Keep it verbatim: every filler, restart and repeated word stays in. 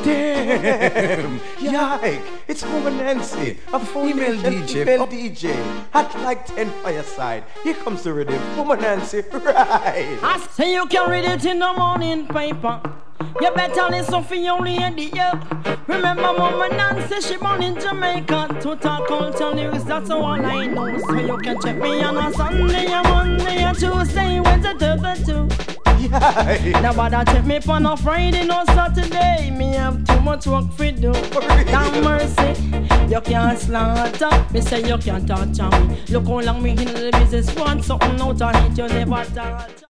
Damn! Yike! It's Woman Nancy, a female D J. Female D J. Hot like ten fireside. Here comes the rhythm. Woman Nancy, right? I say you can read it in the morning paper. You better listen for your lady, yeah. Remember Mama Nancy, she born in Jamaica. To talk culture lyrics, that's all I know. So you can check me on a Sunday, a Monday, a Tuesday, Wednesday, Thursday, too. Yeah. Now bother check me on a Friday, no Saturday. Me have too much work for do. Damn mercy, you can't slaughter. Me say you can't touch me. Look how long me in the business, want something out of it, you never touch.